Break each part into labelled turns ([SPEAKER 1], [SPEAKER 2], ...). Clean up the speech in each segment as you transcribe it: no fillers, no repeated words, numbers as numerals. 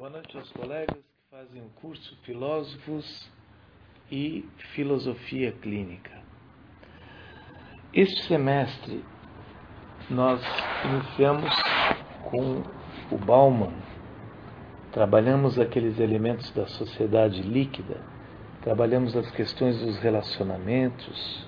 [SPEAKER 1] Boa noite aos colegas que fazem o curso Filósofos e Filosofia Clínica. Este semestre nós iniciamos com o Bauman. Trabalhamos aqueles elementos da sociedade líquida, trabalhamos as questões dos relacionamentos.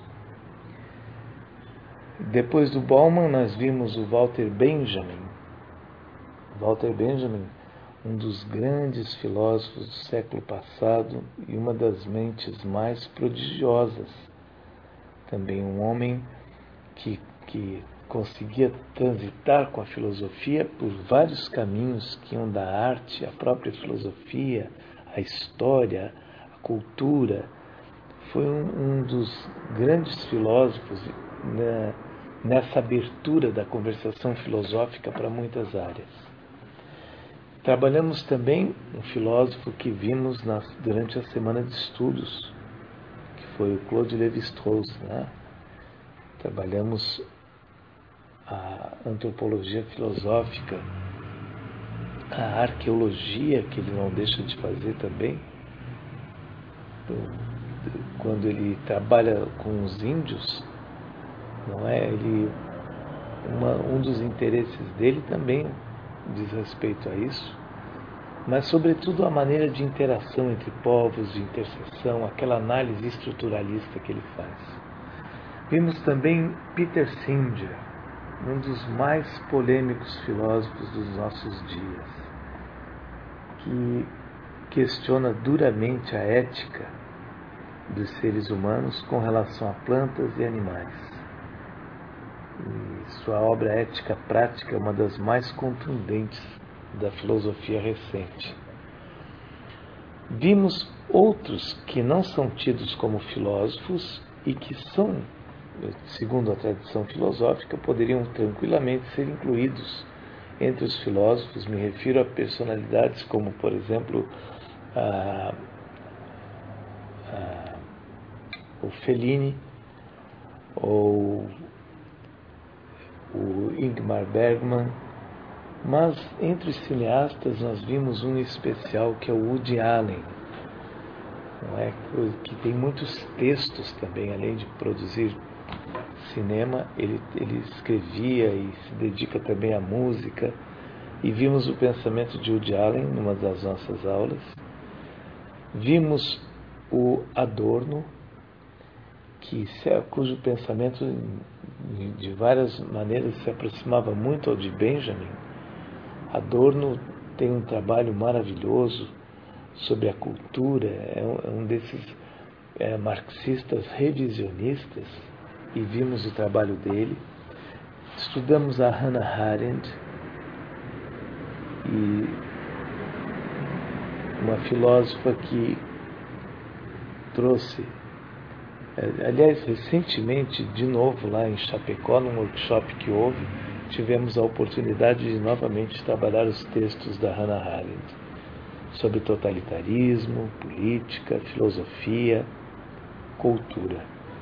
[SPEAKER 1] Depois do Bauman nós vimos o Walter Benjamin. Walter Benjamin, um dos grandes filósofos do século passado e uma das mentes mais prodigiosas. Também um homem que conseguia transitar com a filosofia por vários caminhos que iam da arte, a própria filosofia, a história, a cultura. Foi um dos grandes filósofos nessa abertura da conversação filosófica para muitas áreas. Trabalhamos também um filósofo que vimos durante a semana de estudos, que foi o Claude Lévi-Strauss. Trabalhamos a antropologia filosófica, a arqueologia, que ele não deixa de fazer também. Quando ele trabalha com os índios, não é? Um dos interesses dele também diz respeito a isso, mas sobretudo a maneira de interação entre povos, de interseção, aquela análise estruturalista que ele faz. Vimos também Peter Singer, um dos mais polêmicos filósofos dos nossos dias, que questiona duramente a ética dos seres humanos com relação a plantas e animais. E sua obra Ética Prática é uma das mais contundentes da filosofia recente. Vimos outros que não são tidos como filósofos e que são, segundo a tradição filosófica, poderiam tranquilamente ser incluídos entre os filósofos. Me refiro a personalidades como, por exemplo, o Fellini ou o Ingmar Bergman, mas entre os cineastas nós vimos um especial que é o Woody Allen, não é? Que tem muitos textos também, além de produzir cinema, ele escrevia e se dedica também à música, e vimos o pensamento de Woody Allen numa das nossas aulas. Vimos o Adorno, cujo pensamento de várias maneiras se aproximava muito ao de Benjamin. Adorno tem um trabalho maravilhoso sobre a cultura, é um desses marxistas revisionistas, e vimos o trabalho dele. Estudamos a Hannah Arendt, e uma filósofa que trouxe, aliás, recentemente, de novo lá em Chapecó, num workshop que houve, tivemos a oportunidade de novamente trabalhar os textos da Hannah Arendt sobre totalitarismo, política, filosofia, cultura.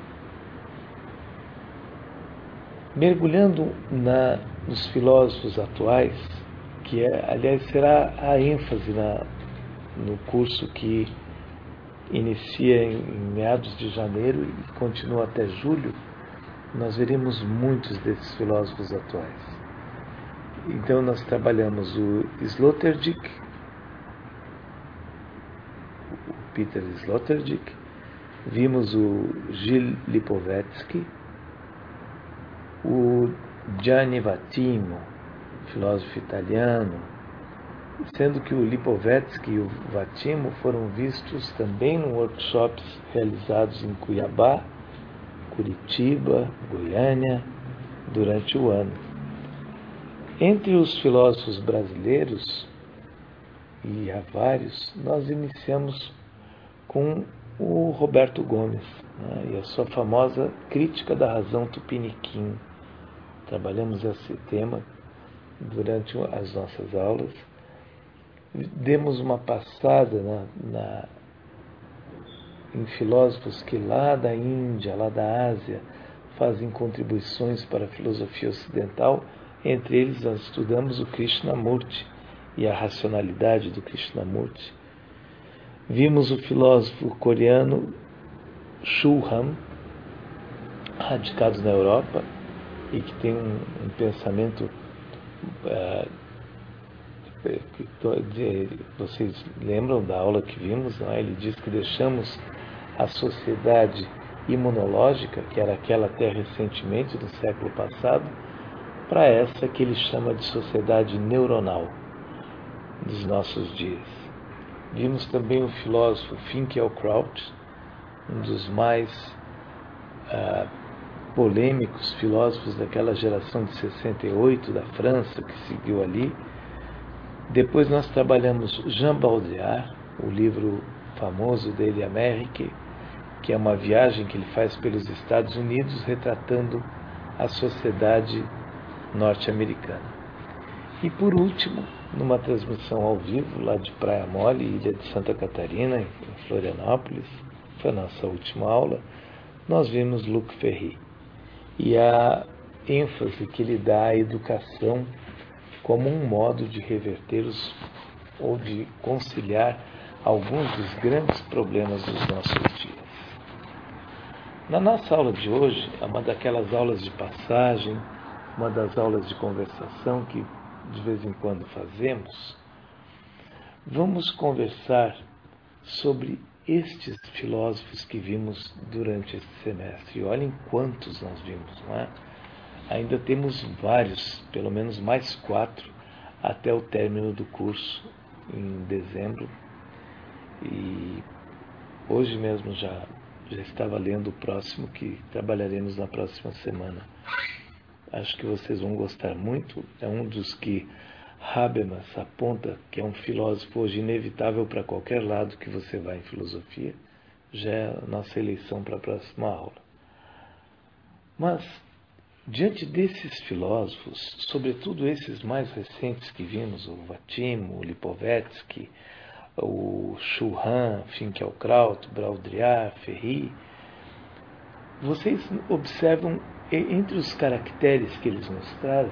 [SPEAKER 1] Mergulhando nos filósofos atuais, que aliás será a ênfase no curso que inicia em meados de janeiro e continua até julho, nós veremos muitos desses filósofos atuais. Então nós trabalhamos o Sloterdijk, o Peter Sloterdijk, vimos o Gilles Lipovetsky, o Gianni Vattimo, filósofo italiano, sendo que o Lipovetsky e o Vattimo foram vistos também em workshops realizados em Cuiabá, Curitiba, Goiânia, durante o ano. Entre os filósofos brasileiros, e há vários, nós iniciamos com o Roberto Gomes, e a sua famosa Crítica da Razão Tupiniquim. Trabalhamos esse tema durante as nossas aulas. Demos uma passada em filósofos que lá da Índia, lá da Ásia, fazem contribuições para a filosofia ocidental. Entre eles nós estudamos o Krishnamurti e a racionalidade do Krishnamurti. Vimos o filósofo coreano Shu Han, radicado na Europa, e que tem um pensamento... vocês lembram da aula que vimos? Não é? Ele diz que deixamos a sociedade imunológica, que era aquela até recentemente do século passado, para essa que ele chama de sociedade neuronal dos nossos dias. Vimos também o filósofo Finkielkraut, um dos mais polêmicos filósofos daquela geração de 68 da França, que seguiu ali. Depois nós trabalhamos Jean Baudrillard, o livro famoso dele, Amérique, que é uma viagem que ele faz pelos Estados Unidos, retratando a sociedade norte-americana. E por último, numa transmissão ao vivo, lá de Praia Mole, Ilha de Santa Catarina, em Florianópolis, foi a nossa última aula, nós vimos Luc Ferry. E a ênfase que ele dá à educação como um modo de reverter ou de conciliar alguns dos grandes problemas dos nossos dias. Na nossa aula de hoje, é uma daquelas aulas de passagem, uma das aulas de conversação que de vez em quando fazemos, vamos conversar sobre estes filósofos que vimos durante este semestre. E olhem quantos nós vimos, não é? Ainda temos vários, pelo menos mais 4, até o término do curso em dezembro. E hoje mesmo já estava lendo o próximo, que trabalharemos na próxima semana. Acho que vocês vão gostar muito. É um dos que Habermas aponta que é um filósofo hoje inevitável para qualquer lado que você vá em filosofia. Já é a nossa eleição para a próxima aula. Mas, diante desses filósofos, sobretudo esses mais recentes que vimos, o Vatimo, o Lipovetsky, o Shu Han, Finkielkraut, Baudrillard, Ferry, vocês observam entre os caracteres que eles nos trazem,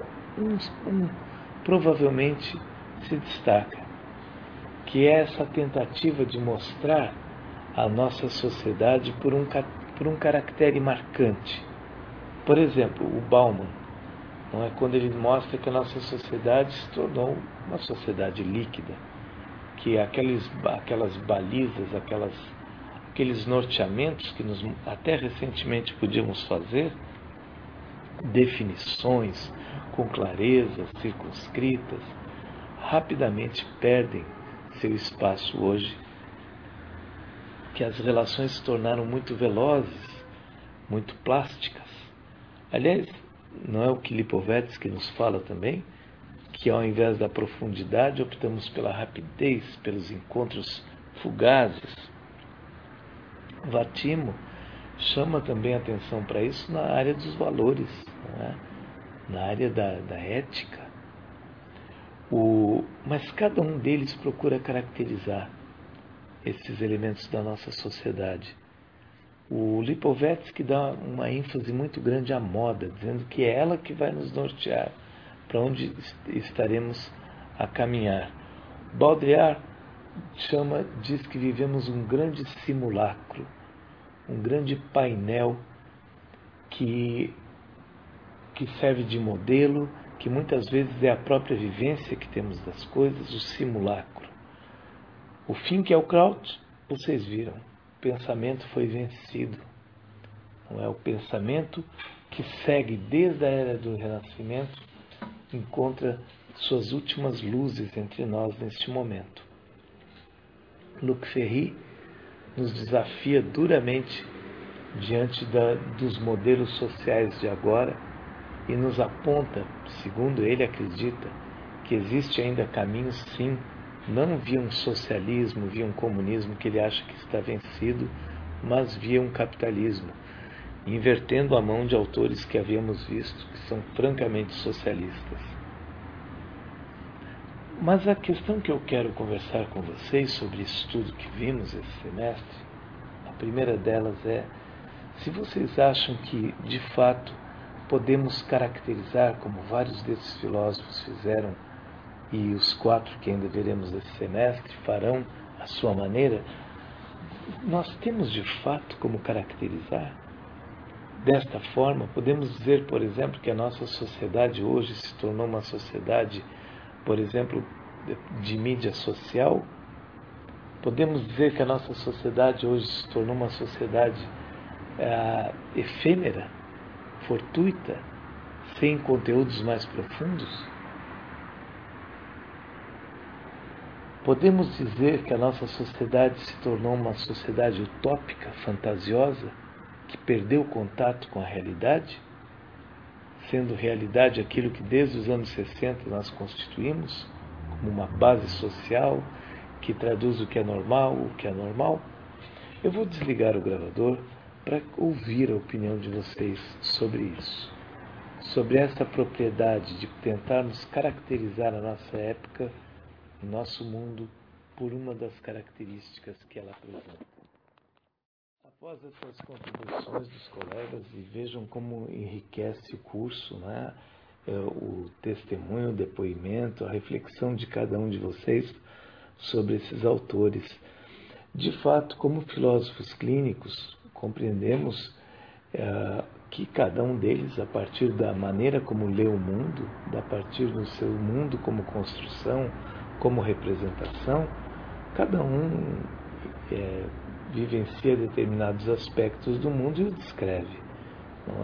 [SPEAKER 1] provavelmente se destaca, que é essa tentativa de mostrar a nossa sociedade por um caractere marcante. Por exemplo, o Bauman, não é, quando ele mostra que a nossa sociedade se tornou uma sociedade líquida, que aquelas balizas, aqueles norteamentos que até recentemente podíamos fazer, definições com clareza, circunscritas, rapidamente perdem seu espaço hoje, que as relações se tornaram muito velozes, muito plásticas. Aliás, não é o que Lipovetsky nos fala também, que ao invés da profundidade optamos pela rapidez, pelos encontros fugazes. Vatimo chama também atenção para isso na área dos valores, não é? Na área da ética. Mas cada um deles procura caracterizar esses elementos da nossa sociedade. O Lipovetsky dá uma ênfase muito grande à moda, dizendo que é ela que vai nos nortear para onde estaremos a caminhar. Baudrillard diz que vivemos um grande simulacro, um grande painel que serve de modelo, que muitas vezes é a própria vivência que temos das coisas, o simulacro. O Finkielkraut, vocês viram, o pensamento foi vencido. Não é o pensamento que segue desde a era do Renascimento, encontra suas últimas luzes entre nós neste momento. Luc Ferry nos desafia duramente diante dos modelos sociais de agora e nos aponta, segundo ele acredita, que existe ainda caminho, sim, não via um socialismo, via um comunismo que ele acha que está vencido, mas via um capitalismo, invertendo a mão de autores que havíamos visto, que são francamente socialistas. Mas a questão que eu quero conversar com vocês sobre isso tudo que vimos esse semestre, a primeira delas é se vocês acham que, de fato, podemos caracterizar, como vários desses filósofos fizeram, e os 4 que ainda veremos esse semestre farão à sua maneira, nós temos de fato como caracterizar? Desta forma, podemos dizer, por exemplo, que a nossa sociedade hoje se tornou uma sociedade, por exemplo, de mídia social? Podemos dizer que a nossa sociedade hoje se tornou uma sociedade efêmera, fortuita, sem conteúdos mais profundos? Podemos dizer que a nossa sociedade se tornou uma sociedade utópica, fantasiosa, que perdeu o contato com a realidade, sendo realidade aquilo que desde os anos 60 nós constituímos, como uma base social que traduz o que é normal, o que é normal? Eu vou desligar o gravador para ouvir a opinião de vocês sobre isso, sobre essa propriedade de tentarmos caracterizar a nossa época, o nosso mundo, por uma das características que ela apresenta. Após essas contribuições dos colegas, e vejam como enriquece o curso, né? O testemunho, o depoimento, a reflexão de cada um de vocês sobre esses autores. De fato, como filósofos clínicos, compreendemos que cada um deles, a partir da maneira como lê o mundo, a partir do seu mundo como construção, como representação, cada um vivencia determinados aspectos do mundo e o descreve. Não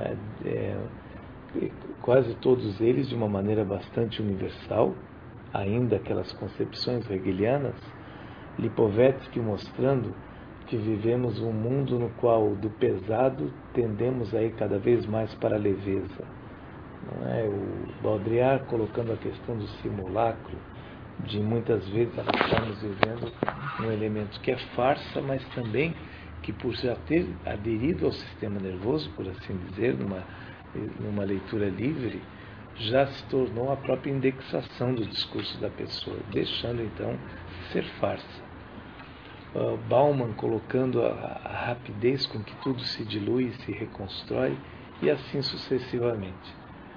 [SPEAKER 1] quase todos eles de uma maneira bastante universal, ainda aquelas concepções hegelianas, Lipovetsky mostrando que vivemos um mundo no qual do pesado tendemos a ir cada vez mais para a leveza. Não é? O Baudrillard colocando a questão do simulacro, de muitas vezes nós estamos vivendo um elemento que é farsa, mas também que, por já ter aderido ao sistema nervoso, por assim dizer, numa leitura livre, já se tornou a própria indexação do discurso da pessoa, deixando então ser farsa. Bauman colocando a rapidez com que tudo se dilui e se reconstrói, e assim sucessivamente.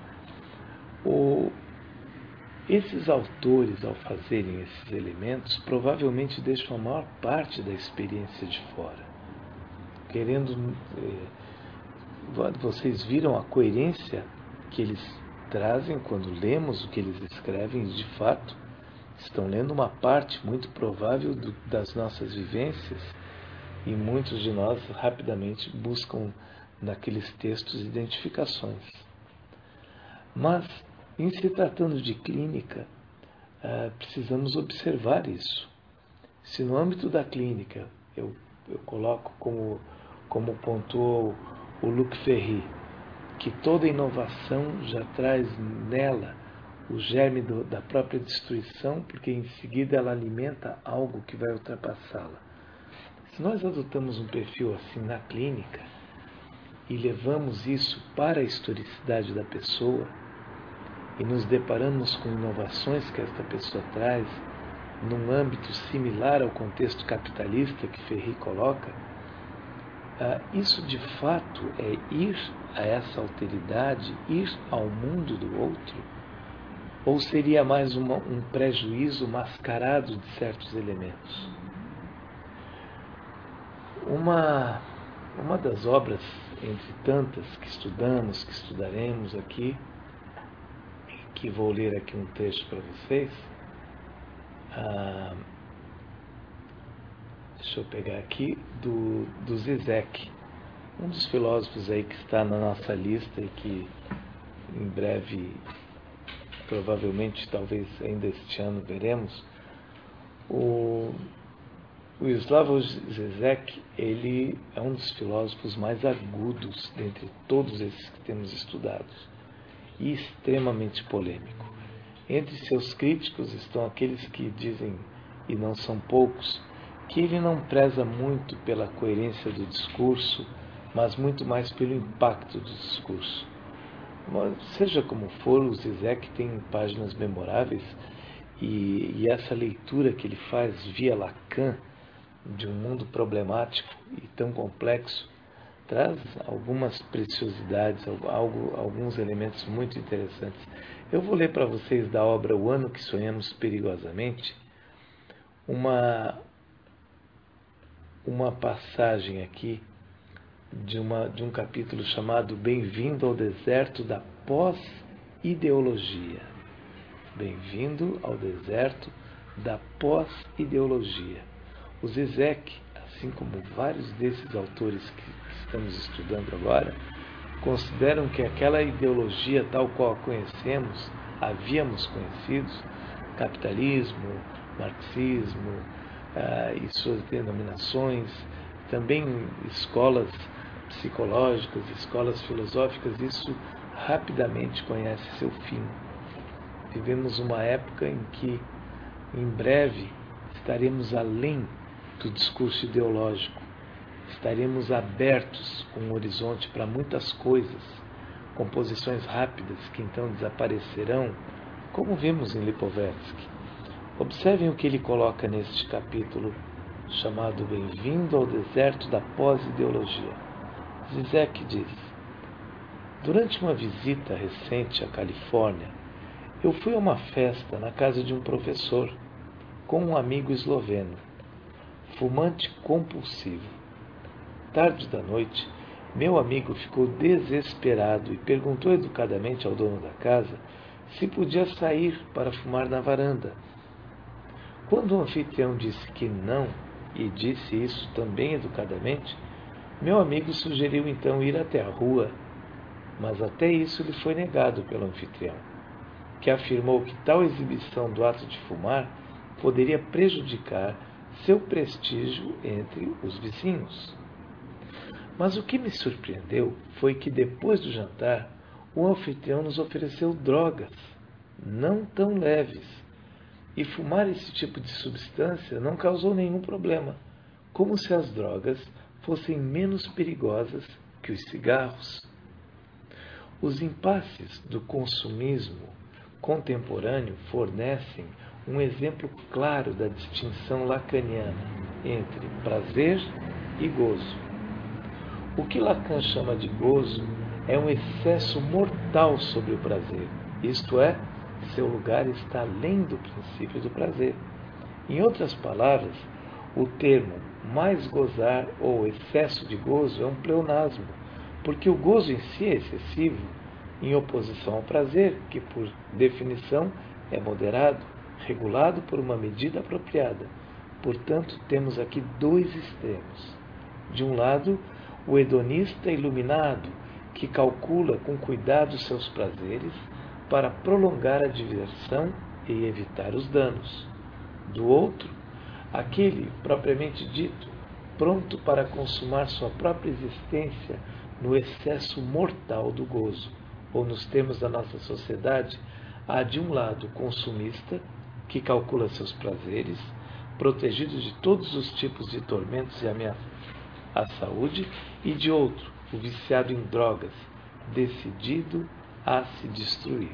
[SPEAKER 1] Esses autores, ao fazerem esses elementos, provavelmente deixam a maior parte da experiência de fora. Vocês viram a coerência que eles trazem quando lemos o que eles escrevem, e de fato estão lendo uma parte muito provável das nossas vivências, e muitos de nós rapidamente buscam naqueles textos identificações. Mas, em se tratando de clínica, precisamos observar isso. Se no âmbito da clínica eu coloco como pontuou o Luc Ferry, que toda inovação já traz nela o germe da própria destruição, porque em seguida ela alimenta algo que vai ultrapassá-la. Se nós adotamos um perfil assim na clínica e levamos isso para a historicidade da pessoa e nos deparamos com inovações que esta pessoa traz num âmbito similar ao contexto capitalista que Ferry coloca, isso de fato é ir a essa alteridade, ir ao mundo do outro? Ou seria mais um prejuízo mascarado de certos elementos? Uma das obras, entre tantas, que estudamos, que estudaremos aqui, que vou ler aqui um trecho para vocês. Deixa eu pegar aqui, do Zizek, um dos filósofos aí que está na nossa lista e que em breve, provavelmente, talvez ainda este ano, veremos. O Slavoj Zizek, ele é um dos filósofos mais agudos dentre todos esses que temos estudados e extremamente polêmico. Entre seus críticos estão aqueles que dizem, e não são poucos, que ele não preza muito pela coerência do discurso, mas muito mais pelo impacto do discurso. Mas, seja como for, o Zizek tem páginas memoráveis, e essa leitura que ele faz via Lacan de um mundo problemático e tão complexo traz algumas preciosidades, alguns elementos muito interessantes. Eu vou ler para vocês da obra O Ano que Sonhamos Perigosamente uma passagem aqui de um capítulo chamado Bem-vindo ao Deserto da Pós-Ideologia. Bem-vindo ao Deserto da Pós-Ideologia. O Zizek, assim como vários desses autores que estamos estudando agora, consideram que aquela ideologia tal qual a conhecemos, havíamos conhecido, capitalismo, marxismo e suas denominações, também escolas psicológicas, escolas filosóficas, isso rapidamente conhece seu fim. Vivemos uma época em que, em breve, estaremos além do discurso ideológico. Estaremos abertos com um horizonte para muitas coisas, composições rápidas que então desaparecerão, como vimos em Lipovetsky. Observem o que ele coloca neste capítulo chamado Bem-vindo ao Deserto da Pós-Ideologia. Zizek diz: durante uma visita recente à Califórnia, eu fui a uma festa na casa de um professor, com um amigo esloveno, fumante compulsivo. Tarde da noite, meu amigo ficou desesperado e perguntou educadamente ao dono da casa se podia sair para fumar na varanda. Quando o anfitrião disse que não, e disse isso também educadamente, meu amigo sugeriu então ir até a rua, mas até isso lhe foi negado pelo anfitrião, que afirmou que tal exibição do ato de fumar poderia prejudicar seu prestígio entre os vizinhos. Mas o que me surpreendeu foi que, depois do jantar, o anfitrião nos ofereceu drogas, não tão leves, e fumar esse tipo de substância não causou nenhum problema, como se as drogas fossem menos perigosas que os cigarros. Os impasses do consumismo contemporâneo fornecem um exemplo claro da distinção lacaniana entre prazer e gozo. O que Lacan chama de gozo é um excesso mortal sobre o prazer, isto é, seu lugar está além do princípio do prazer. Em outras palavras, o termo mais gozar ou excesso de gozo é um pleonasmo, porque o gozo em si é excessivo, em oposição ao prazer, que por definição é moderado, regulado por uma medida apropriada. Portanto, temos aqui dois extremos. De um lado, o hedonista iluminado, que calcula com cuidado seus prazeres para prolongar a diversão e evitar os danos. Do outro, aquele propriamente dito, pronto para consumar sua própria existência no excesso mortal do gozo, ou nos termos da nossa sociedade, há de um lado o consumista, que calcula seus prazeres, protegido de todos os tipos de tormentos e ameaças à saúde, e de outro, o viciado em drogas, decidido a se destruir.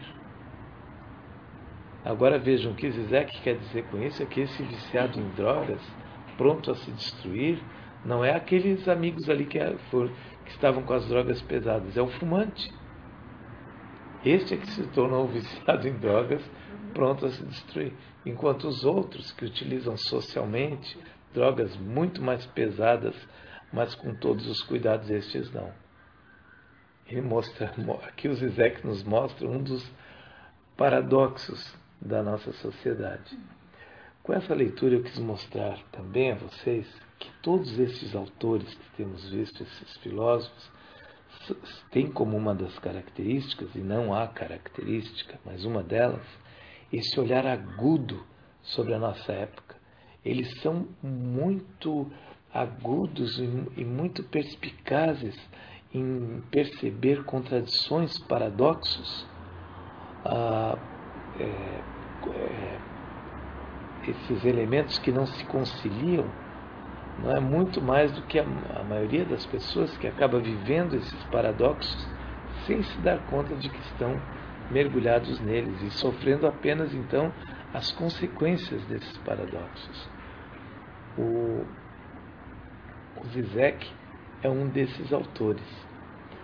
[SPEAKER 1] Agora vejam o que Zizek quer dizer com isso, é que esse viciado em drogas, pronto a se destruir, não é aqueles amigos ali que estavam com as drogas pesadas, é o fumante. Este é que se tornou viciado em drogas, pronto a se destruir. Enquanto os outros que utilizam socialmente drogas muito mais pesadas, mas com todos os cuidados, estes não. Ele mostra, aqui o Zizek nos mostra um dos paradoxos da nossa sociedade. Com essa leitura eu quis mostrar também a vocês que todos esses autores que temos visto, esses filósofos, têm como uma das características, e não há característica, mas uma delas, esse olhar agudo sobre a nossa época. Eles são muito agudos e muito perspicazes em perceber contradições, paradoxos, esses elementos que não se conciliam. Não é muito mais do que a maioria das pessoas que acaba vivendo esses paradoxos sem se dar conta de que estão mergulhados neles e sofrendo apenas então as consequências desses paradoxos. O Zizek é um desses autores.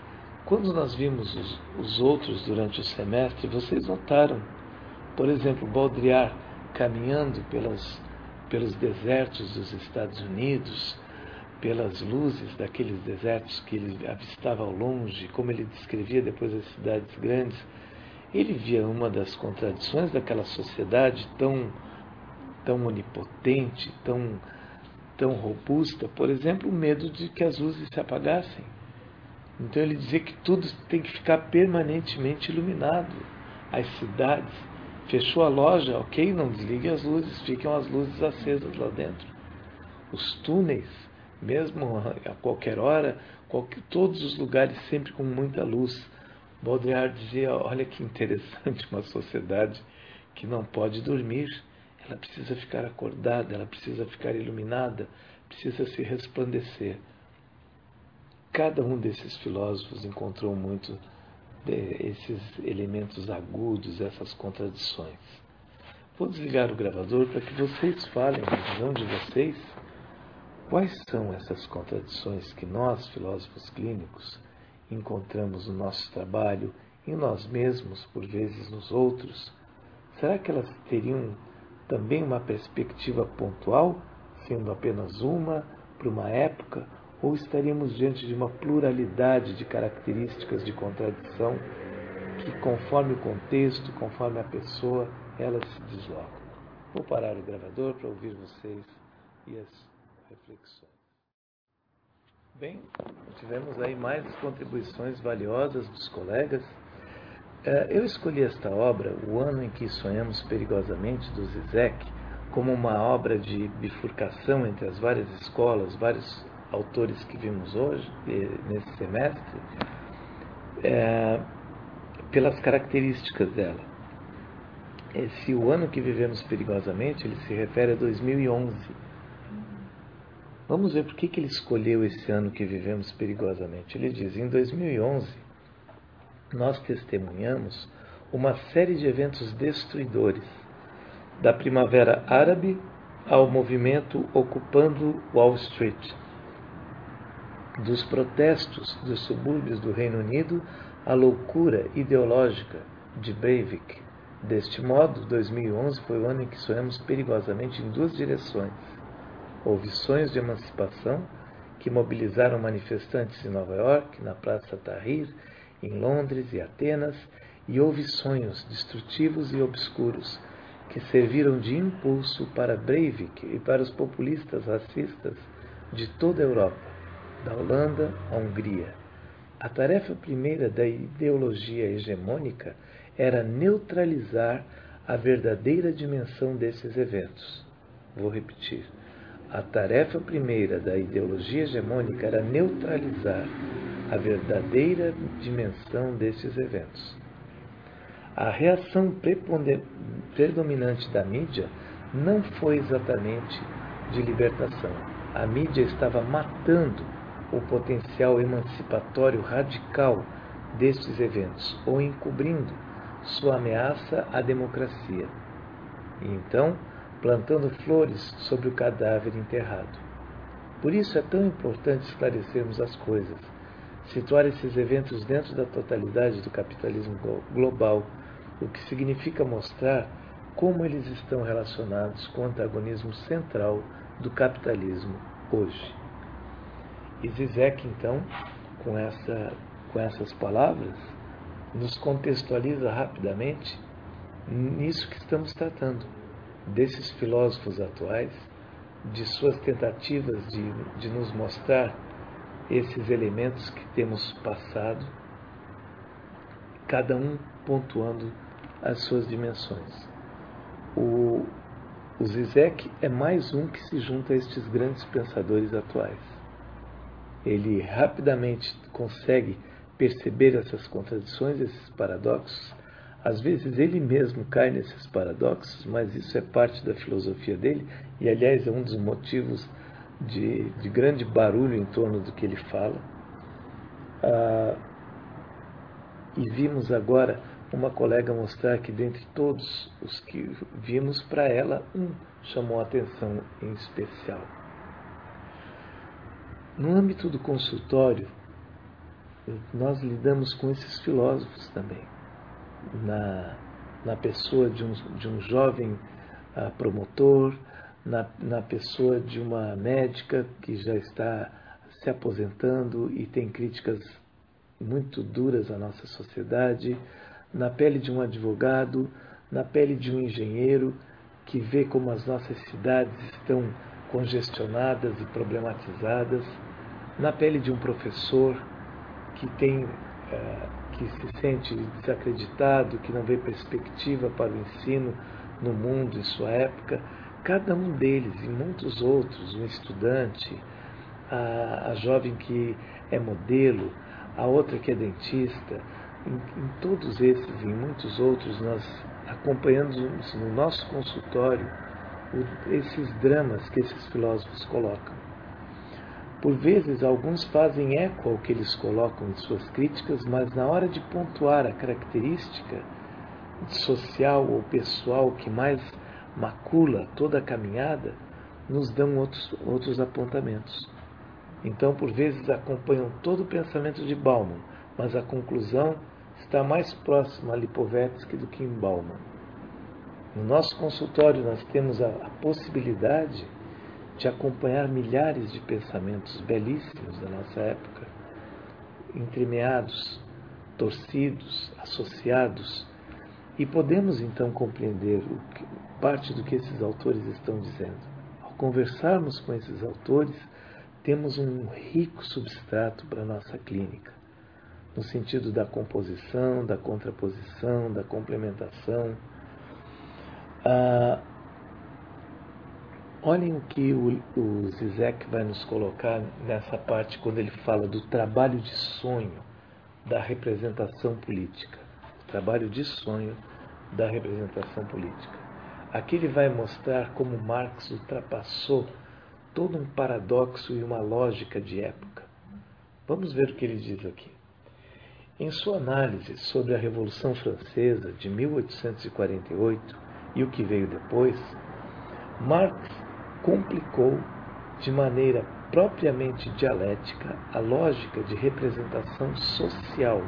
[SPEAKER 1] Quando nós vimos os outros durante o semestre, vocês notaram, por exemplo, Baudrillard caminhando pelos desertos dos Estados Unidos, pelas luzes daqueles desertos que ele avistava ao longe, como ele descrevia depois as cidades grandes. Ele via uma das contradições daquela sociedade tão onipotente, tão robusta, por exemplo, o medo de que as luzes se apagassem. Então ele dizia que tudo tem que ficar permanentemente iluminado. As cidades, fechou a loja, ok, não desligue as luzes, ficam as luzes acesas lá dentro. Os túneis, mesmo a qualquer hora, todos os lugares sempre com muita luz. Baudrillard dizia, olha que interessante, uma sociedade que não pode dormir, ela precisa ficar acordada, ela precisa ficar iluminada, precisa se resplandecer. Cada um desses filósofos encontrou muito esses elementos agudos, essas contradições. Vou desligar o gravador para que vocês falem, na visão de vocês, quais são essas contradições que nós, filósofos clínicos, encontramos no nosso trabalho, em nós mesmos, por vezes nos outros. Será que elas teriam também uma perspectiva pontual, sendo apenas uma, para uma época, ou estaríamos diante de uma pluralidade de características de contradição que, conforme o contexto, conforme a pessoa, elas se deslocam? Vou parar o gravador para ouvir vocês e as reflexões. Bem, tivemos aí mais contribuições valiosas dos colegas. Eu escolhi esta obra, O Ano em que Sonhamos Perigosamente, do Zizek, como uma obra de bifurcação entre as várias escolas, vários autores que vimos hoje, nesse semestre, pelas características dela. Esse O Ano que Vivemos Perigosamente, ele se refere a 2011. Vamos ver por que ele escolheu esse ano que vivemos perigosamente. Ele diz, em 2011, nós testemunhamos uma série de eventos destruidores, da Primavera Árabe ao movimento ocupando Wall Street, dos protestos dos subúrbios do Reino Unido à loucura ideológica de Breivik. Deste modo, 2011 foi o ano em que sonhamos perigosamente em duas direções. Houve sonhos de emancipação que mobilizaram manifestantes em Nova York, na Praça Tahrir, em Londres e Atenas, e houve sonhos destrutivos e obscuros que serviram de impulso para Breivik e para os populistas racistas de toda a Europa, da Holanda à Hungria. A tarefa primeira da ideologia hegemônica era neutralizar a verdadeira dimensão desses eventos. Vou repetir. A tarefa primeira da ideologia hegemônica era neutralizar a verdadeira dimensão desses eventos. A reação predominante da mídia não foi exatamente de libertação. A mídia estava matando o potencial emancipatório radical destes eventos, ou encobrindo sua ameaça à democracia. E então, plantando flores sobre o cadáver enterrado. Por isso é tão importante esclarecermos as coisas, situar esses eventos dentro da totalidade do capitalismo global, o que significa mostrar como eles estão relacionados com o antagonismo central do capitalismo hoje. E Zizek, então, com essas palavras, nos contextualiza rapidamente nisso que estamos tratando, desses filósofos atuais, de suas tentativas de nos mostrar esses elementos que temos passado, cada um pontuando as suas dimensões. O Zizek é mais um que se junta a estes grandes pensadores atuais. Ele rapidamente consegue perceber essas contradições, esses paradoxos. Às vezes ele mesmo cai nesses paradoxos, mas isso é parte da filosofia dele, e aliás é um dos motivos de grande barulho em torno do que ele fala. E vimos agora uma colega mostrar que dentre todos os que vimos, para ela, um chamou a atenção em especial. No âmbito do consultório, nós lidamos com esses filósofos também, na pessoa de um jovem promotor, na pessoa de uma médica que já está se aposentando e tem críticas muito duras à nossa sociedade, na pele de um advogado, na pele de um engenheiro que vê como as nossas cidades estão congestionadas e problematizadas, na pele de um professor que se sente desacreditado, que não vê perspectiva para o ensino no mundo em sua época. Cada um deles e muitos outros, um estudante, a jovem que é modelo, a outra que é dentista, em todos esses e em muitos outros, nós acompanhamos no nosso consultório esses dramas que esses filósofos colocam. Por vezes, alguns fazem eco ao que eles colocam em suas críticas, mas na hora de pontuar a característica social ou pessoal que mais macula toda a caminhada, nos dão outros apontamentos. Então, por vezes, acompanham todo o pensamento de Bauman, mas a conclusão está mais próxima a Lipovetsky do que em Bauman. No nosso consultório, nós temos a possibilidade de acompanhar milhares de pensamentos belíssimos da nossa época, entremeados, torcidos, associados, e podemos então compreender parte do que esses autores estão dizendo. Ao conversarmos com esses autores, temos um rico substrato para a nossa clínica, no sentido da composição, da contraposição, da complementação. Olhem o que o Zizek vai nos colocar nessa parte quando ele fala do trabalho de sonho da representação política. O trabalho de sonho da representação política. Aqui ele vai mostrar como Marx ultrapassou todo um paradoxo e uma lógica de época. Vamos ver o que ele diz aqui. Em sua análise sobre a Revolução Francesa de 1848 e o que veio depois, Marx complicou de maneira propriamente dialética a lógica de representação social.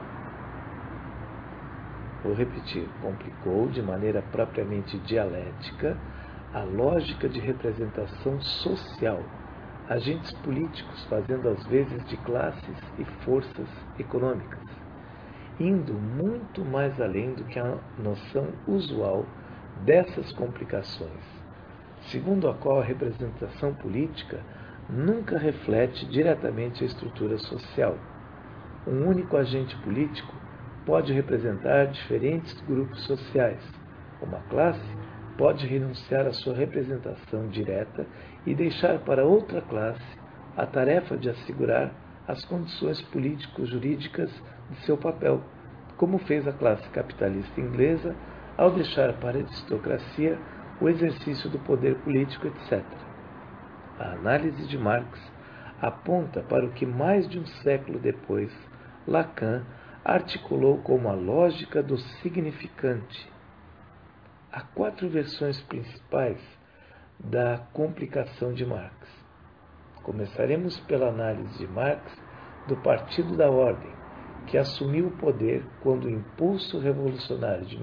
[SPEAKER 1] Vou repetir, complicou de maneira propriamente dialética a lógica de representação social, agentes políticos fazendo às vezes de classes e forças econômicas, indo muito mais além do que a noção usual dessas complicações, segundo a qual a representação política nunca reflete diretamente a estrutura social. Um único agente político pode representar diferentes grupos sociais. Uma classe pode renunciar à sua representação direta e deixar para outra classe a tarefa de assegurar as condições político-jurídicas de seu papel, como fez a classe capitalista inglesa ao deixar para a aristocracia o exercício do poder político, etc. A análise de Marx aponta para o que mais de um século depois Lacan articulou como a lógica do significante. Há 4 versões principais da complicação de Marx. Começaremos pela análise de Marx do Partido da Ordem, que assumiu o poder quando o impulso revolucionário de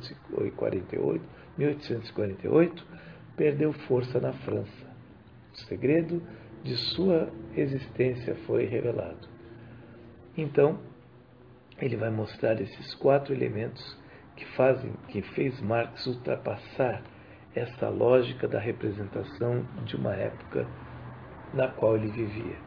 [SPEAKER 1] 1848 perdeu força na França. O segredo de sua existência foi revelado. Então, ele vai mostrar esses 4 elementos que fez Marx ultrapassar essa lógica da representação de uma época na qual ele vivia.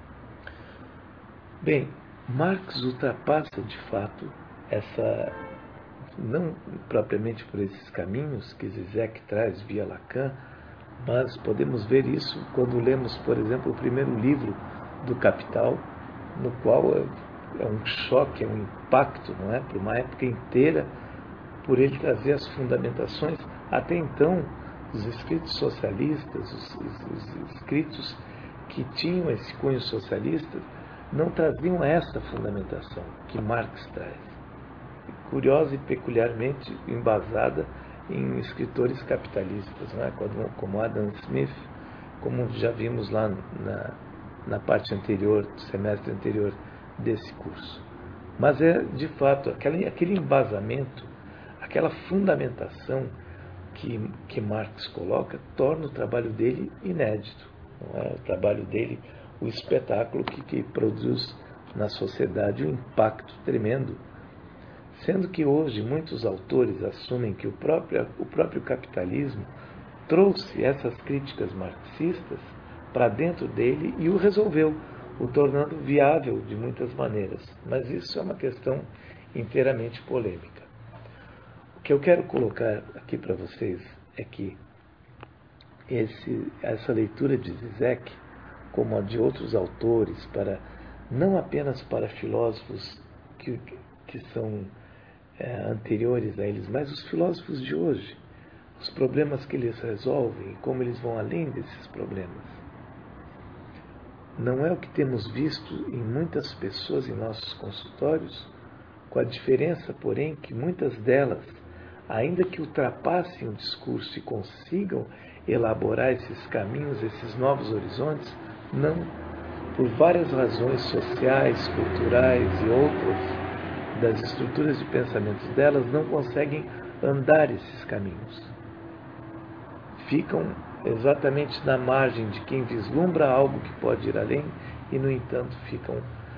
[SPEAKER 1] Bem, Marx ultrapassa de fato essa, não propriamente por esses caminhos que Zizek traz via Lacan, mas podemos ver isso quando lemos, por exemplo, o primeiro livro do Capital, no qual é um choque, é um impacto, não é, para uma época inteira, por ele trazer as fundamentações. Até então, os escritos socialistas, os escritos que tinham esse cunho socialista, não traziam essa fundamentação que Marx traz. Curiosa e peculiarmente embasada em escritores capitalistas, não é? Como Adam Smith, como já vimos lá na parte anterior, do semestre anterior, desse curso. Mas é, de fato, aquele embasamento, aquela fundamentação que Marx coloca, torna o trabalho dele inédito. Não é? O trabalho dele, o espetáculo que produz na sociedade um impacto tremendo. Sendo que hoje muitos autores assumem que o próprio capitalismo trouxe essas críticas marxistas para dentro dele e o resolveu, o tornando viável de muitas maneiras. Mas isso é uma questão inteiramente polêmica. O que eu quero colocar aqui para vocês é que essa leitura de Zizek, como a de outros autores, não apenas para filósofos que são anteriores a eles, mas os filósofos de hoje, os problemas que eles resolvem e como eles vão além desses problemas. Não é o que temos visto em muitas pessoas em nossos consultórios, com a diferença, porém, que muitas delas, ainda que ultrapassem o discurso e consigam elaborar esses caminhos, esses novos horizontes, não, por várias razões sociais, culturais e outras, das estruturas de pensamento delas, não conseguem andar esses caminhos. Ficam exatamente na margem de quem vislumbra algo que pode ir além e, no entanto, ficam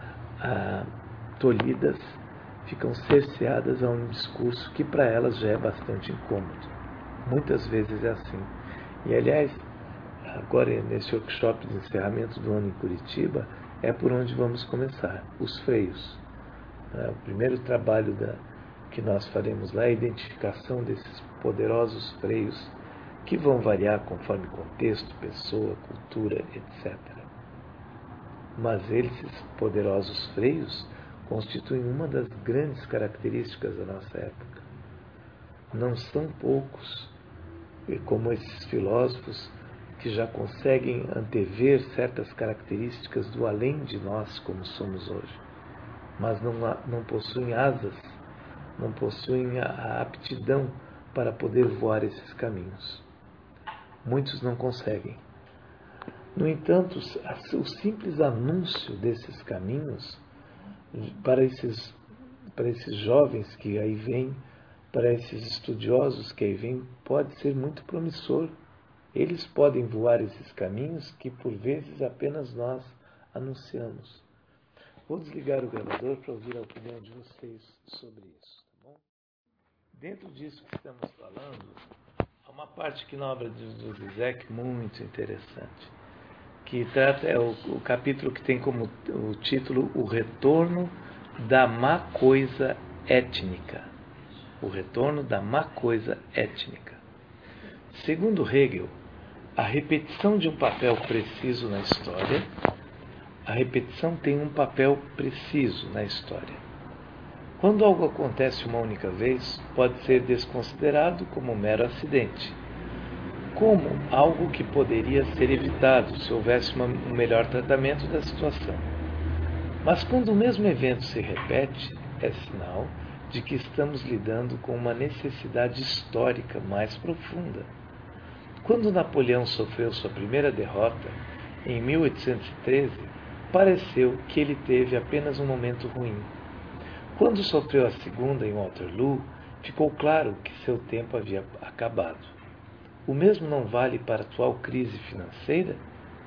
[SPEAKER 1] tolhidas, ficam cerceadas a um discurso que para elas já é bastante incômodo. Muitas vezes é assim. E, aliás, agora nesse workshop de encerramento do ano em Curitiba, é por onde vamos começar, os freios. O primeiro trabalho que nós faremos lá é a identificação desses poderosos freios que vão variar conforme contexto, pessoa, cultura, etc. Mas esses poderosos freios constituem uma das grandes características da nossa época. Não são poucos, como esses filósofos que já conseguem antever certas características do além de nós como somos hoje, mas não possuem asas, não possuem a aptidão para poder voar esses caminhos. Muitos não conseguem. No entanto, o simples anúncio desses caminhos para esses jovens que aí vêm, para esses estudiosos que aí vêm, pode ser muito promissor. Eles podem voar esses caminhos que por vezes apenas nós anunciamos. Vou desligar o gravador para ouvir a opinião de vocês sobre isso, tá bom? Dentro disso que estamos falando, há uma parte aqui na obra do Zizek muito interessante, que trata, é o capítulo que tem como o título O Retorno da Má Coisa Étnica. O retorno da má coisa étnica. Segundo Hegel, a repetição de um papel preciso na história, a repetição tem um papel preciso na história. Quando algo acontece uma única vez, pode ser desconsiderado como um mero acidente, como algo que poderia ser evitado se houvesse um melhor tratamento da situação. Mas quando o mesmo evento se repete, é sinal de que estamos lidando com uma necessidade histórica mais profunda. Quando Napoleão sofreu sua primeira derrota, em 1813, pareceu que ele teve apenas um momento ruim. Quando sofreu a segunda em Waterloo, ficou claro que seu tempo havia acabado. O mesmo não vale para a atual crise financeira?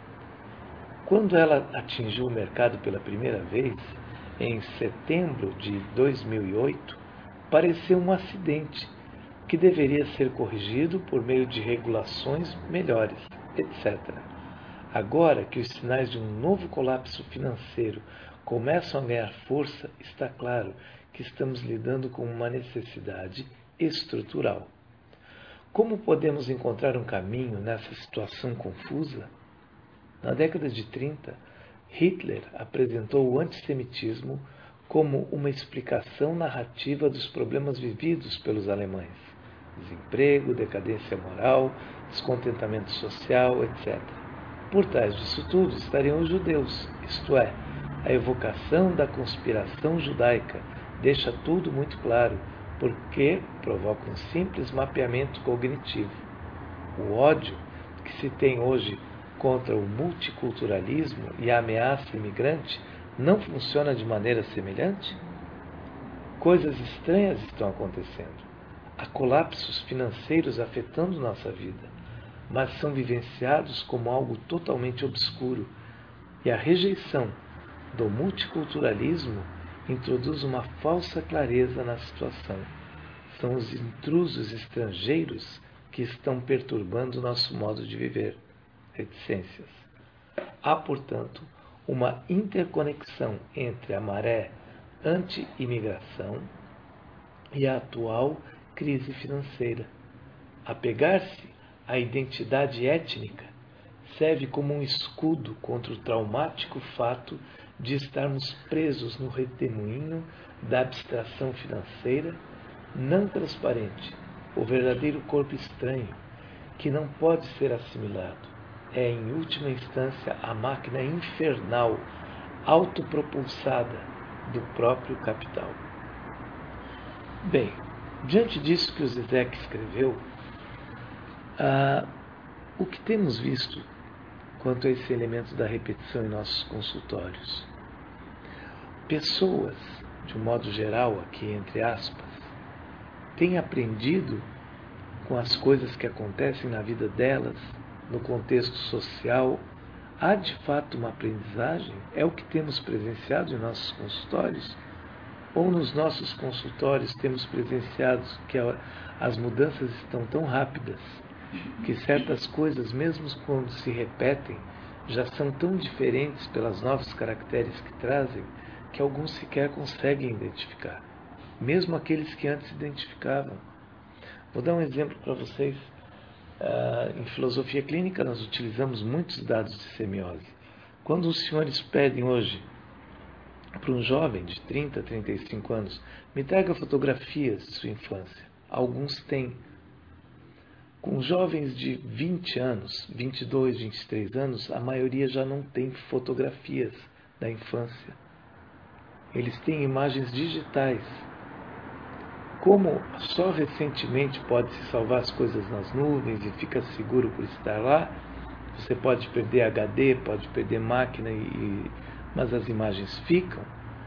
[SPEAKER 1] Quando ela atingiu o mercado pela primeira vez, em setembro de 2008, pareceu um acidente que deveria ser corrigido por meio de regulações melhores, etc. Agora que os sinais de um novo colapso financeiro começam a ganhar força, está claro que estamos lidando com uma necessidade estrutural. Como podemos encontrar um caminho nessa situação confusa? Na década de 30, Hitler apresentou o antissemitismo como uma explicação narrativa dos problemas vividos pelos alemães: desemprego, decadência moral, descontentamento social, etc. Por trás disso tudo estariam os judeus, isto é, a evocação da conspiração judaica deixa tudo muito claro, porque provoca um simples mapeamento cognitivo. O ódio que se tem hoje contra o multiculturalismo e a ameaça imigrante não funciona de maneira semelhante? Coisas estranhas estão acontecendo. Há colapsos financeiros afetando nossa vida, mas são vivenciados como algo totalmente obscuro, e a rejeição do multiculturalismo introduz uma falsa clareza na situação. São os intrusos estrangeiros que estão perturbando nosso modo de viver. Reticências. Há, portanto, uma interconexão entre a maré anti-imigração e a atual crise financeira. Apegar-se à identidade étnica serve como um escudo contra o traumático fato de estarmos presos no redemoinho da abstração financeira não transparente, o verdadeiro corpo estranho, que não pode ser assimilado. É, em última instância, a máquina infernal, autopropulsada do próprio capital. Bem, diante disso que o Zizek escreveu, o que temos visto quanto a esse elemento da repetição em nossos consultórios? Pessoas, de um modo geral, aqui entre aspas, têm aprendido com as coisas que acontecem na vida delas, no contexto social. Há de fato uma aprendizagem? É o que temos presenciado em nossos consultórios? Ou nos nossos consultórios temos presenciado que as mudanças estão tão rápidas que certas coisas, mesmo quando se repetem, já são tão diferentes pelas novos caracteres que trazem, que alguns sequer conseguem identificar, mesmo aqueles que antes identificavam. Vou dar um exemplo para vocês. Em filosofia clínica, nós utilizamos muitos dados de semiose. Quando os senhores pedem hoje para um jovem de 30, 35 anos, me traga fotografias de sua infância. Alguns têm. Com jovens de 20 anos, 22, 23 anos, a maioria já não tem fotografias da infância. Eles têm imagens digitais. Como só recentemente pode-se salvar as coisas nas nuvens e fica seguro por estar lá, você pode perder HD, pode perder máquina, mas as imagens ficam.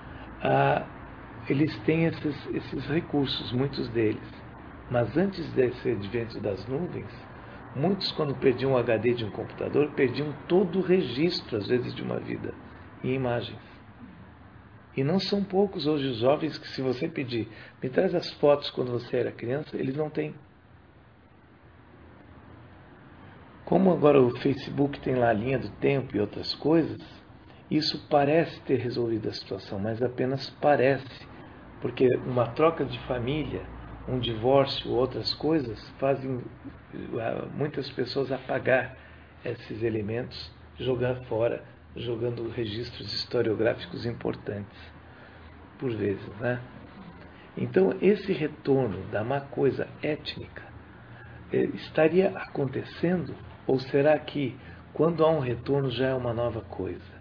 [SPEAKER 1] Eles têm esses recursos, muitos deles. Mas antes desse advento das nuvens, muitos, quando perdiam o HD de um computador, perdiam todo o registro, às vezes, de uma vida em imagens. E não são poucos hoje os jovens que, se você pedir, me traz as fotos quando você era criança, eles não têm. Como agora o Facebook tem lá a linha do tempo e outras coisas, isso parece ter resolvido a situação, mas apenas parece, porque uma troca de família, um divórcio, outras coisas, fazem muitas pessoas apagar esses elementos, jogar fora, jogando registros historiográficos importantes, por vezes, né? Então, esse retorno da má coisa étnica estaria acontecendo, ou será que, quando há um retorno, já é uma nova coisa?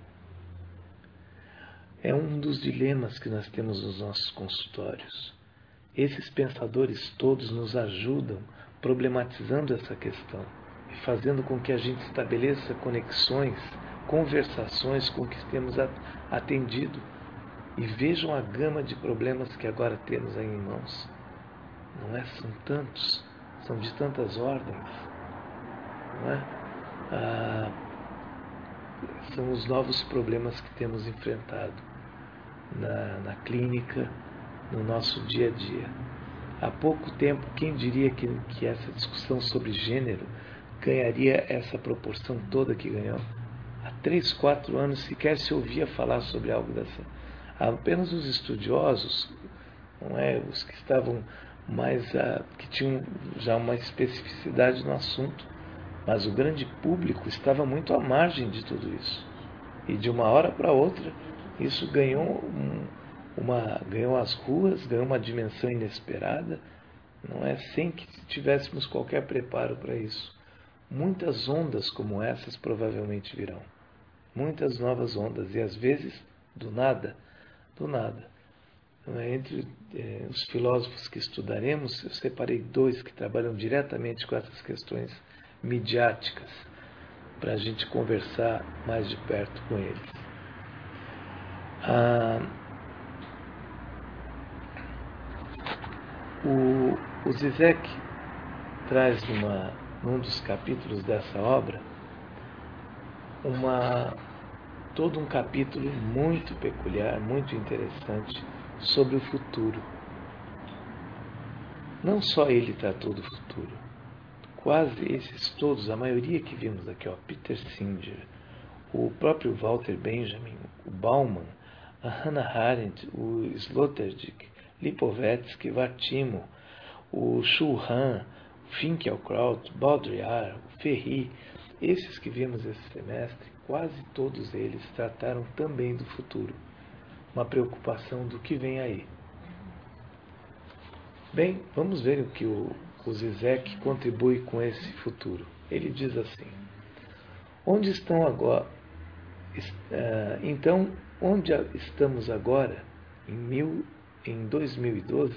[SPEAKER 1] É um dos dilemas que nós temos nos nossos consultórios. Esses pensadores todos nos ajudam problematizando essa questão e fazendo com que a gente estabeleça conexões, conversações com que temos atendido e vejam a gama de problemas que agora temos aí em mãos. Não é? São tantos, são de tantas ordens. Não é? São os novos problemas que temos enfrentado na clínica, no nosso dia a dia. Há pouco tempo, quem diria que essa discussão sobre gênero ganharia essa proporção toda que ganhou? Há 3, 4 anos sequer se ouvia falar sobre algo dessa. Apenas os estudiosos, não é, os que estavam mais, que tinham já uma especificidade no assunto, mas o grande público estava muito à margem de tudo isso. E de uma hora para outra, isso ganhou ganhou as ruas, ganhou uma dimensão inesperada, não é, sem que tivéssemos qualquer preparo para isso. Muitas ondas como essas provavelmente virão. Muitas novas ondas, e às vezes do nada. Entre os filósofos que estudaremos, eu separei 2 que trabalham diretamente com essas questões midiáticas, para a gente conversar mais de perto com eles. Ah, o Zizek traz num dos capítulos dessa obra todo um capítulo muito peculiar, muito interessante sobre o futuro. Não só ele tratou do futuro, quase esses todos, a maioria que vimos aqui, Peter Singer, o próprio Walter Benjamin, o Bauman, a Hannah Arendt, o Sloterdijk, Lipovetsky, Vartimo, o Chulhan, Finkielkraut, Baudrillard, Ferri, esses que vimos esse semestre, quase todos eles trataram também do futuro, uma preocupação do que vem aí. Bem, vamos ver o que o Zizek contribui com esse futuro. Ele diz assim: onde estão agora? Então, onde estamos agora, em 2012?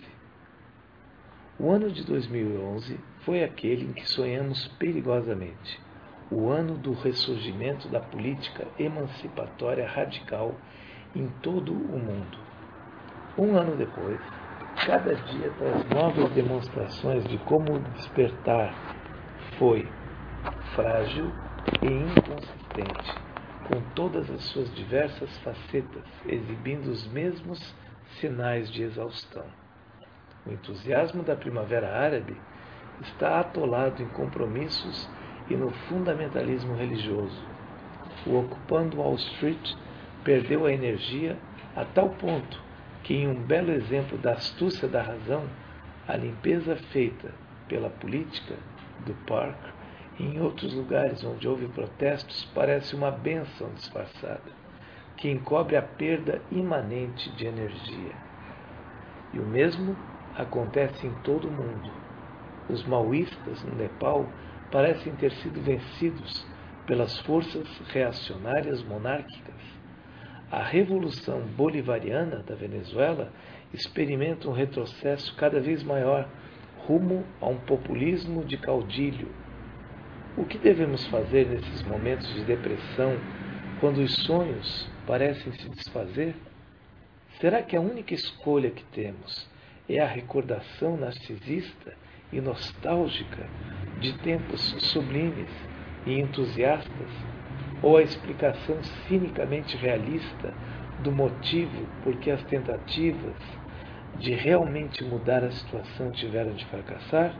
[SPEAKER 1] O ano de 2011 foi aquele em que sonhamos perigosamente, o ano do ressurgimento da política emancipatória radical em todo o mundo. Um ano depois, cada dia traz novas demonstrações de como o despertar foi frágil e inconsistente, com todas as suas diversas facetas, exibindo os mesmos sinais de exaustão. O entusiasmo da Primavera Árabe está atolado em compromissos e no fundamentalismo religioso. O Ocupando Wall Street perdeu a energia a tal ponto que, em um belo exemplo da astúcia da razão, a limpeza feita pela política do Park e em outros lugares onde houve protestos parece uma bênção disfarçada, que encobre a perda imanente de energia. E o mesmo acontece em todo o mundo. Os maoístas no Nepal parecem ter sido vencidos pelas forças reacionárias monárquicas. A Revolução Bolivariana da Venezuela experimenta um retrocesso cada vez maior rumo a um populismo de caudilho. O que devemos fazer nesses momentos de depressão, quando os sonhos parecem se desfazer? Será que a única escolha que temos é a recordação narcisista e nostálgica de tempos sublimes e entusiastas, ou a explicação cinicamente realista do motivo por que as tentativas de realmente mudar a situação tiveram de fracassar?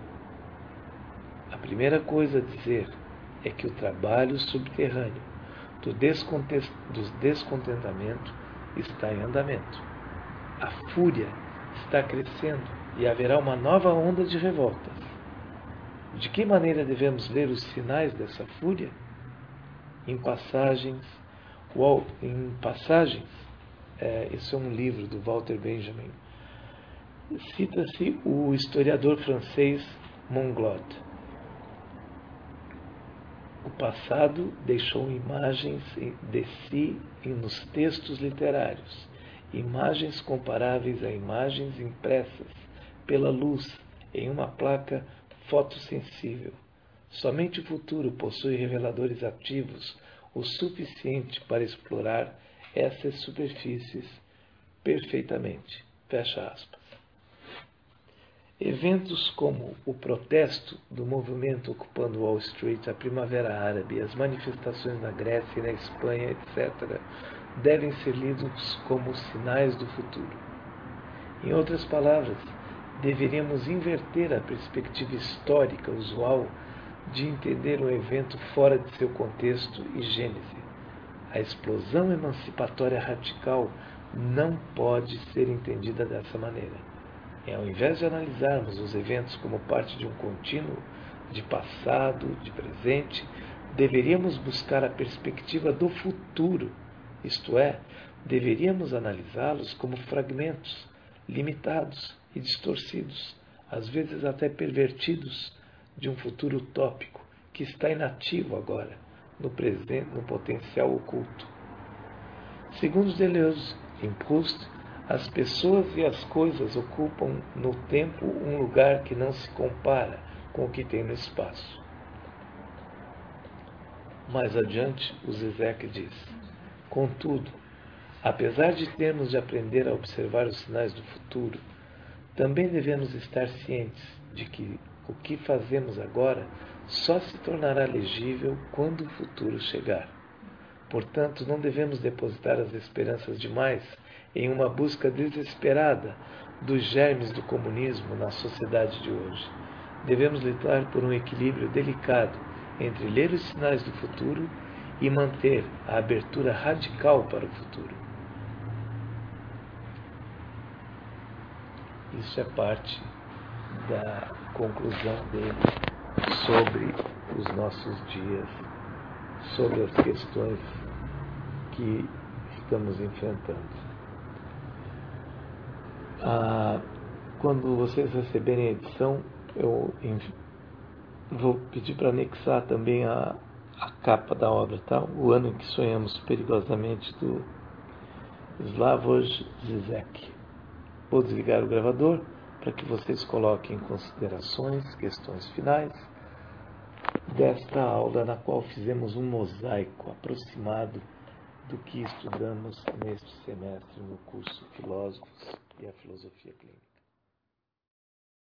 [SPEAKER 1] A primeira coisa a dizer é que o trabalho subterrâneo do descontentamento está em andamento. A fúria está crescendo e haverá uma nova onda de revoltas. De que maneira devemos ler os sinais dessa fúria? Em passagens, isso é um livro do Walter Benjamin, cita-se o historiador francês Monglot. O passado deixou imagens de si nos textos literários, imagens comparáveis a imagens impressas pela luz em uma placa fotossensível. Somente o futuro possui reveladores ativos o suficiente para explorar essas superfícies perfeitamente. Fecha aspas. Eventos como o protesto do movimento ocupando Wall Street, a Primavera Árabe, as manifestações na Grécia e na Espanha, etc., devem ser lidos como sinais do futuro. Em outras palavras, deveríamos inverter a perspectiva histórica usual de entender um evento fora de seu contexto e gênese. A explosão emancipatória radical não pode ser entendida dessa maneira. E ao invés de analisarmos os eventos como parte de um contínuo de passado, de presente, deveríamos buscar a perspectiva do futuro, isto é, deveríamos analisá-los como fragmentos, limitados e distorcidos, às vezes até pervertidos, de um futuro utópico que está inativo agora, no presente, no potencial oculto. Segundo Deleuze, em Proust, as pessoas e as coisas ocupam no tempo um lugar que não se compara com o que tem no espaço. Mais adiante, o Zizek diz: contudo, Apesar de termos de aprender a observar os sinais do futuro, também devemos estar cientes de que o que fazemos agora só se tornará legível quando o futuro chegar. Portanto, não devemos depositar as esperanças demais em uma busca desesperada dos germes do comunismo na sociedade de hoje. Devemos lutar por um equilíbrio delicado entre ler os sinais do futuro e manter a abertura radical para o futuro. Isso é parte da conclusão dele sobre os nossos dias, sobre as questões que estamos enfrentando. Quando vocês receberem a edição, eu vou pedir para anexar também a capa da obra, tá? O Ano em que Sonhamos Perigosamente, do Slavoj Zizek. Vou desligar o gravador para que vocês coloquem em considerações, questões finais desta aula, na qual fizemos um mosaico aproximado do que estudamos neste semestre no curso Filósofos e a Filosofia Clínica.